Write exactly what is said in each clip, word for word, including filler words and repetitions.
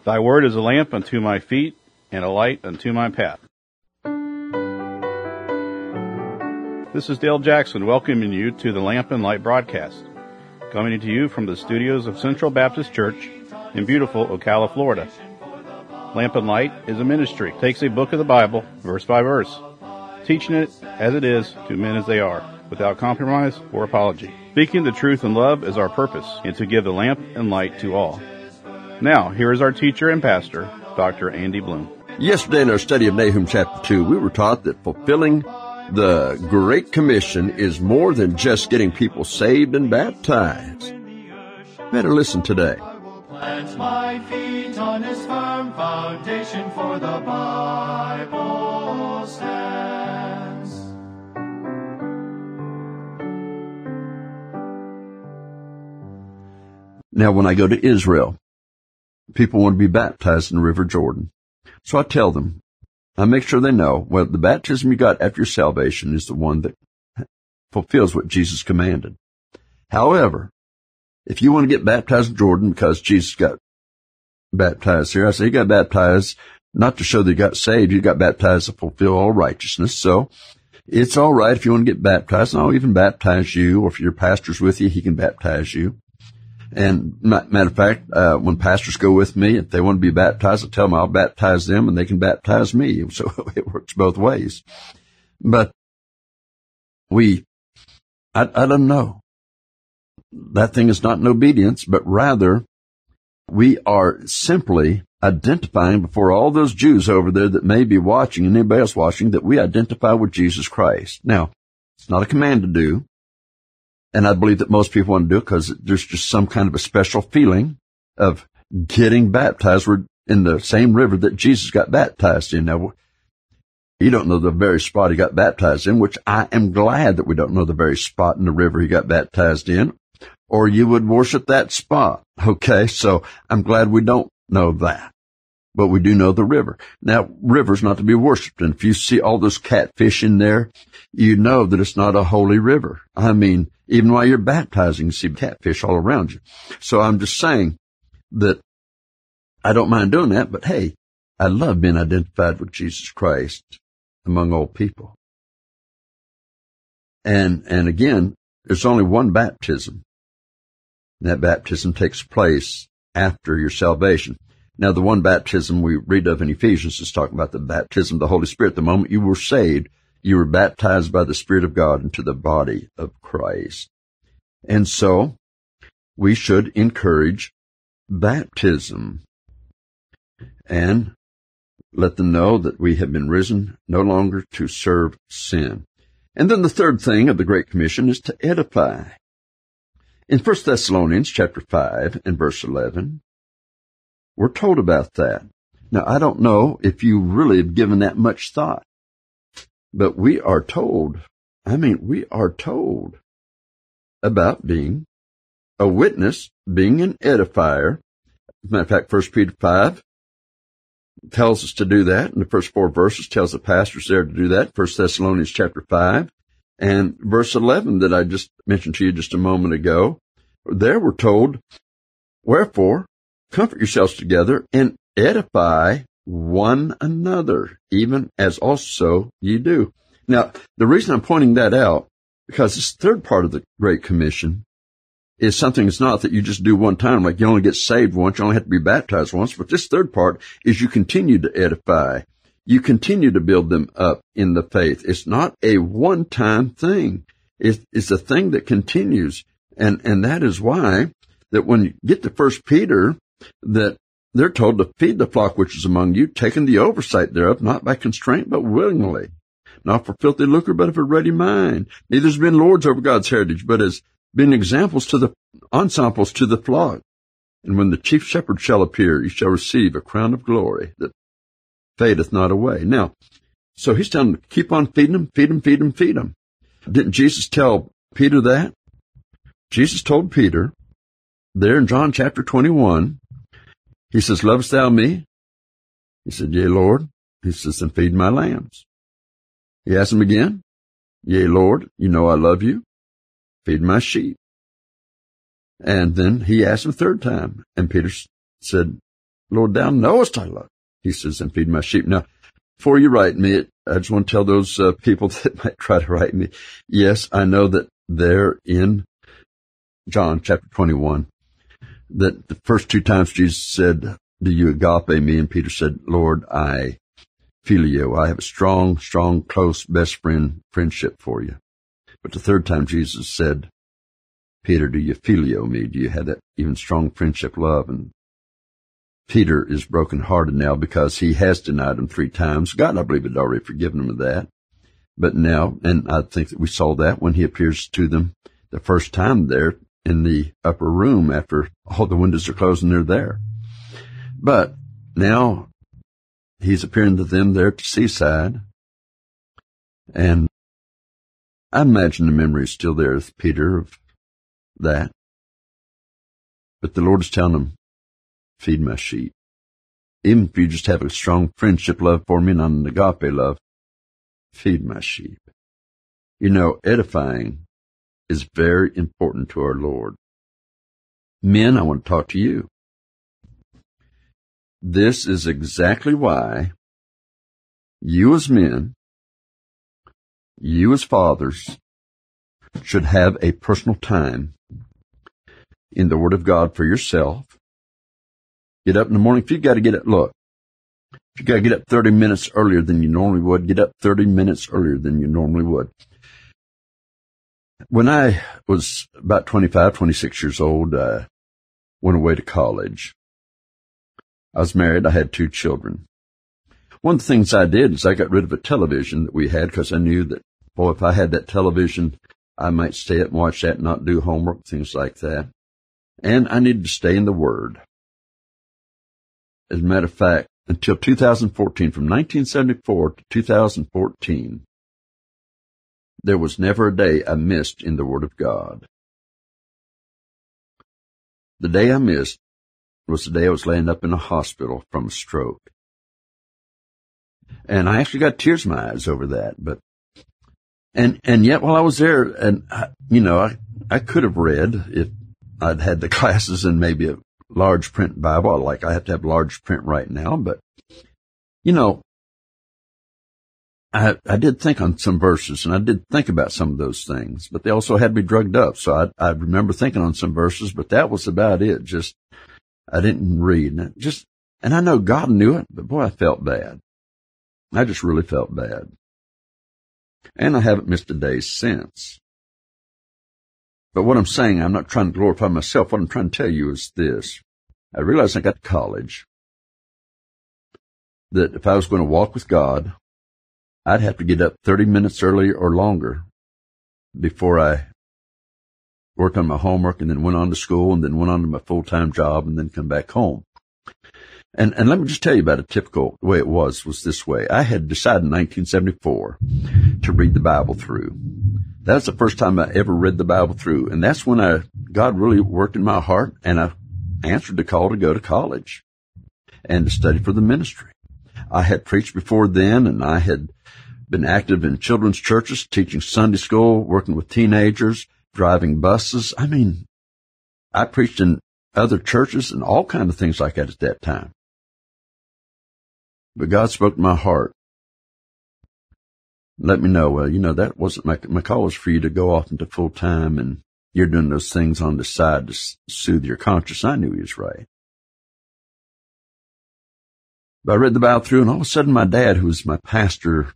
Thy word is a lamp unto my feet and a light unto my path. This is Dale Jackson welcoming you to the Lamp and Light broadcast, coming to you from the studios of Central Baptist Church in beautiful Ocala, Florida. Lamp and Light is a ministry. It takes a book of the Bible, verse by verse, teaching it as it is to men as they are, without compromise or apology. Speaking the truth in love is our purpose, and to give the lamp and light to all. Now, here is our teacher and pastor, Doctor Andy Bloom. Yesterday in our study of Nahum chapter two, we were taught that fulfilling the Great Commission is more than just getting people saved and baptized. Better listen today. Plant my feet on his firm foundation, for the Bible stands. Now, when I go to Israel, people want to be baptized in the River Jordan. So I tell them, I make sure they know, well, the baptism you got after your salvation is the one that fulfills what Jesus commanded. However, if you want to get baptized in Jordan because Jesus got baptized here, I say he got baptized not to show that he got saved. He got baptized to fulfill all righteousness. So it's all right if you want to get baptized, and I'll even baptize you, or if your pastor's with you, he can baptize you. And matter of fact, uh, when pastors go with me, if they want to be baptized, I tell them I'll baptize them and they can baptize me. So it works both ways. But we, I, I don't know. That thing is not an obedience, but rather we are simply identifying before all those Jews over there that may be watching and anybody else watching that we identify with Jesus Christ. Now, it's not a command to do. And I believe that most people want to do it because there's just some kind of a special feeling of getting baptized. We're in the same river that Jesus got baptized in. Now, you don't know the very spot he got baptized in, which I am glad that we don't know the very spot in the river he got baptized in, or you would worship that spot. Okay, so I'm glad we don't know that. But we do know the river. Now, river's not to be worshipped. And if you see all those catfish in there, you know that it's not a holy river. I mean, even while you're baptizing, you see catfish all around you. So I'm just saying that I don't mind doing that, but hey, I love being identified with Jesus Christ among all people. And, and again, there's only one baptism. And that baptism takes place after your salvation. Now, the one baptism we read of in Ephesians is talking about the baptism of the Holy Spirit. The moment you were saved, you were baptized by the Spirit of God into the body of Christ. And so, we should encourage baptism and let them know that we have been risen no longer to serve sin. And then the third thing of the Great Commission is to edify. In First Thessalonians chapter five and verse eleven, we're told about that. Now, I don't know if you really have given that much thought, but we are told, I mean, we are told about being a witness, being an edifier. As a matter of fact, First Peter five tells us to do that, and the first four verses tells the pastors there to do that. First Thessalonians chapter five and verse eleven that I just mentioned to you just a moment ago, there we're told, wherefore, comfort yourselves together and edify one another, even as also ye do. Now, the reason I'm pointing that out, because this third part of the Great Commission is something that's not that you just do one time, like you only get saved once, you only have to be baptized once, but this third part is you continue to edify. You continue to build them up in the faith. It's not a one-time thing. It's, it's a thing that continues. And, and that is why that when you get to First Peter, that they're told to feed the flock which is among you, taking the oversight thereof, not by constraint, but willingly, not for filthy lucre, but of a ready mind. Neither has been lords over God's heritage, but has been examples to the ensamples to the flock. And when the chief shepherd shall appear, he shall receive a crown of glory that fadeth not away. Now, so he's telling them to keep on feeding them, feed them, feed them, feed them. Didn't Jesus tell Peter that? Jesus told Peter there in John chapter twenty-one, he says, lovest thou me? He said, yea, Lord. He says, then feed my lambs. He asked him again, yea, Lord, you know I love you. Feed my sheep. And then he asked him a third time, and Peter said, Lord, thou knowest I love. He says, and feed my sheep. Now, before you write me, I just want to tell those uh, people that might try to write me, yes, I know that there in John chapter twenty-one, that the first two times Jesus said, do you agape me? And Peter said, Lord, I phileo. I have a strong, strong, close, best friend friendship for you. But the third time Jesus said, Peter, do you phileo me? Do you have that even strong friendship love? And Peter is brokenhearted now because he has denied him three times. God, I believe, had already forgiven him of that. But now, and I think that we saw that when he appears to them the first time there in the upper room after all the windows are closed and they're there. But now he's appearing to them there at the seaside. And I imagine the memory is still there with Peter of that. But the Lord is telling him, feed my sheep. Even if you just have a strong friendship love for me, not an agape love, feed my sheep. You know, edifying is very important to our Lord. Men, I want to talk to you. This is exactly why you as men, you as fathers, should have a personal time in the Word of God for yourself. Get up in the morning. If you've got to get up, look, if you've got to get up thirty minutes earlier than you normally would, get up thirty minutes earlier than you normally would. When I was about twenty-five, twenty-six years old, I went away to college. I was married. I had two children. One of the things I did is I got rid of a television that we had because I knew that, boy, if I had that television, I might stay up and watch that and not do homework, things like that. And I needed to stay in the Word. As a matter of fact, until two thousand fourteen, from nineteen seventy-four to two thousand fourteen, there was never a day I missed in the Word of God. The day I missed was the day I was laying up in a hospital from a stroke. And I actually got tears in my eyes over that. But and and yet while I was there, and I, you know, I I could have read if I'd had the classes and maybe a large print Bible. Like I have to have large print right now, but you know, I I did think on some verses, and I did think about some of those things, but they also had me drugged up. So I I remember thinking on some verses, but that was about it. Just I didn't read, and it just and I know God knew it, but boy, I felt bad. I just really felt bad, and I haven't missed a day since. But what I'm saying, I'm not trying to glorify myself. What I'm trying to tell you is this. I realized I got to college that if I was going to walk with God, I'd have to get up thirty minutes early or longer before I worked on my homework and then went on to school and then went on to my full-time job and then come back home. And, and let me just tell you about a typical way it was, was this way. I had decided in nineteen seventy-four to read the Bible through. That was the first time I ever read the Bible through. And that's when I, God really worked in my heart, and I answered the call to go to college and to study for the ministry. I had preached before then, and I had been active in children's churches, teaching Sunday school, working with teenagers, driving buses. I mean, I preached in other churches and all kinds of things like that at that time. But God spoke to my heart. Let me know, well, you know, that wasn't my, my call was for you to go off into full time, and you're doing those things on the side to soothe your conscience. I knew he was right. But I read the Bible through, and all of a sudden my dad, who was my pastor,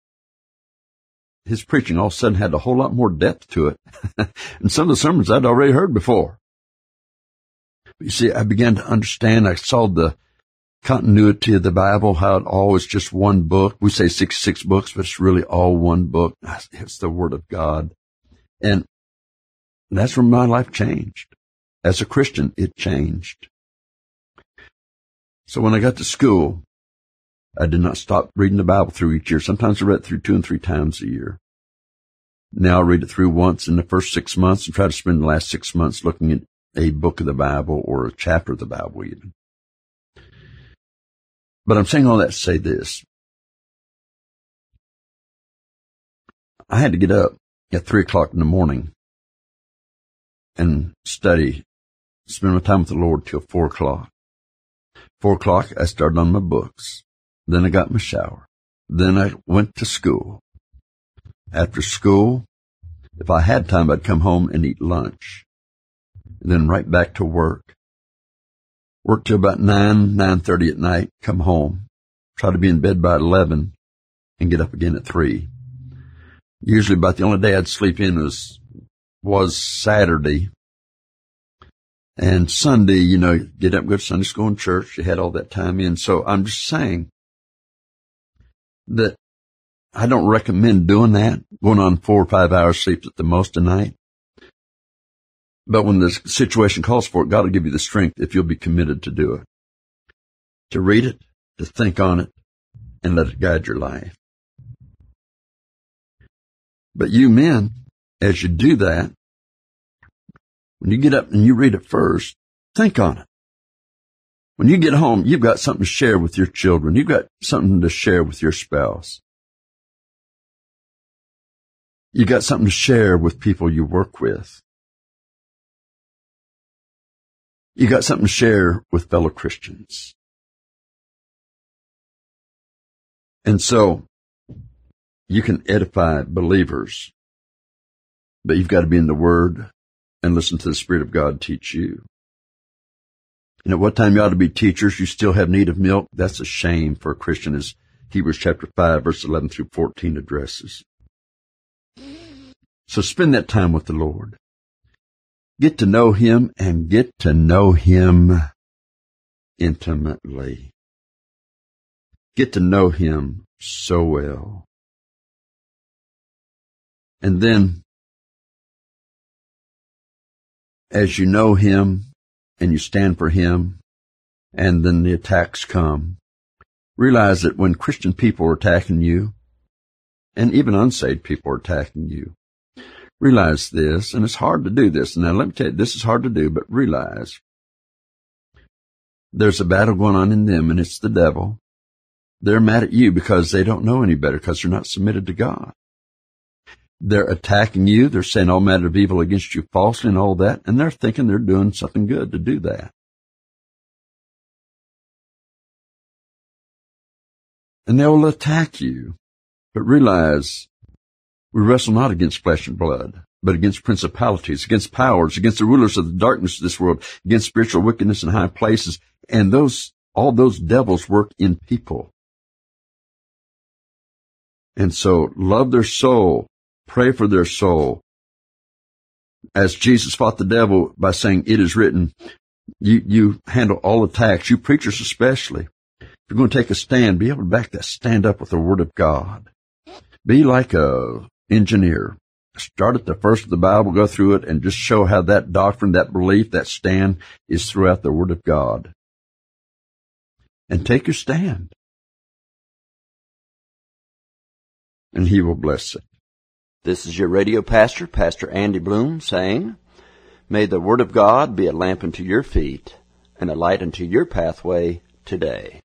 his preaching all of a sudden had a whole lot more depth to it. And some of the sermons I'd already heard before. But you see, I began to understand. I saw the continuity of the Bible, how it always just one book. We say sixty-six books, but it's really all one book. It's the Word of God. And that's when my life changed. As a Christian, it changed. So when I got to school, I did not stop reading the Bible through each year. Sometimes I read it through two and three times a year. Now I read it through once in the first six months and try to spend the last six months looking at a book of the Bible or a chapter of the Bible even. But I'm saying all that to say this. I had to get up at three o'clock in the morning and study, spend my time with the Lord till four o'clock. Four o'clock, I started on my books. Then I got my shower. Then I went to school. After school, if I had time, I'd come home and eat lunch. And then right back to work. Work till about nine, nine thirty at night, come home. Try to be in bed by eleven and get up again at three. Usually about the only day I'd sleep in was, was Saturday. And Sunday, you know, get up, go to Sunday school and church. You had all that time in. So I'm just saying that I don't recommend doing that, going on four or five hours sleep at the most a night. But when the situation calls for it, God will give you the strength if you'll be committed to do it. To read it, to think on it, and let it guide your life. But you men, as you do that, when you get up and you read it first, think on it. When you get home, you've got something to share with your children. You've got something to share with your spouse. You've got something to share with people you work with. You got something to share with fellow Christians. And so, you can edify believers, but you've got to be in the Word and listen to the Spirit of God teach you. And at what time you ought to be teachers, you still have need of milk. That's a shame for a Christian, as Hebrews chapter five, verse eleven through fourteen addresses. So spend that time with the Lord. Get to know Him and get to know Him intimately. Get to know Him so well. And then, as you know Him and you stand for Him, and then the attacks come, realize that when Christian people are attacking you, and even unsaved people are attacking you, realize this, and it's hard to do this. Now, let me tell you, this is hard to do, but realize there's a battle going on in them, and it's the devil. They're mad at you because they don't know any better, because they're not submitted to God. They're attacking you. They're saying all manner of evil against you falsely and all that, and they're thinking they're doing something good to do that. And they will attack you, but realize we wrestle not against flesh and blood, but against principalities, against powers, against the rulers of the darkness of this world, against spiritual wickedness in high places. And those, all those devils work in people. And so love their soul, pray for their soul. As Jesus fought the devil by saying, it is written, you, you handle all attacks, you preachers especially. If you're going to take a stand, be able to back that stand up with the Word of God. Be like a engineer. Start at the first of the Bible, go through it, and just show how that doctrine, that belief, that stand is throughout the Word of God. And take your stand. And He will bless it. This is your radio pastor, Pastor Andy Bloom, saying, may the Word of God be a lamp unto your feet and a light unto your pathway today.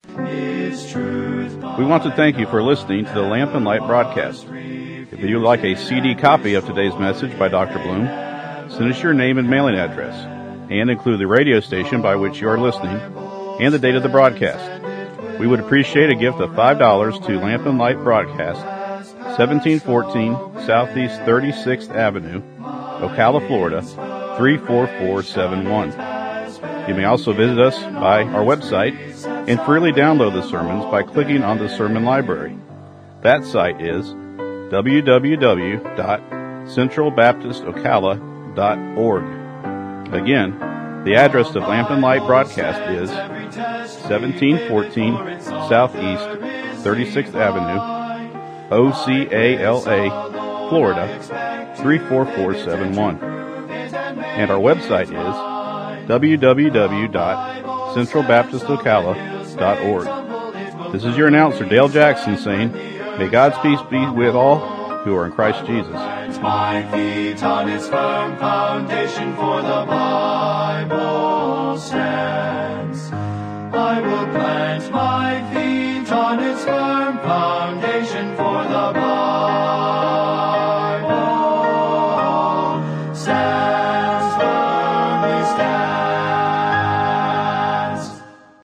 We want to thank you for listening to the Lamp and Light broadcast. If you'd like a C D copy of today's message by Doctor Bloom, send us your name and mailing address, and include the radio station by which you are listening and the date of the broadcast. We would appreciate a gift of five dollars to Lamp and Light Broadcast, seventeen fourteen Southeast thirty-sixth Avenue, Ocala, Florida, three four four seven one. You may also visit us by our website and freely download the sermons by clicking on the sermon library. That site is w w w dot central baptist ocala dot org. Again, the address of Lamp and Light Broadcast is seventeen fourteen Southeast thirty-sixth Avenue, O C A L A, Florida, three four four seven one. And our website is w w w dot central baptist ocala dot org. This is your announcer, Dale Jackson, saying, may God's peace be with all who are in Christ Jesus. My feet on His firm foundation, for the Bible stands. I will plant my feet on its firm foundation.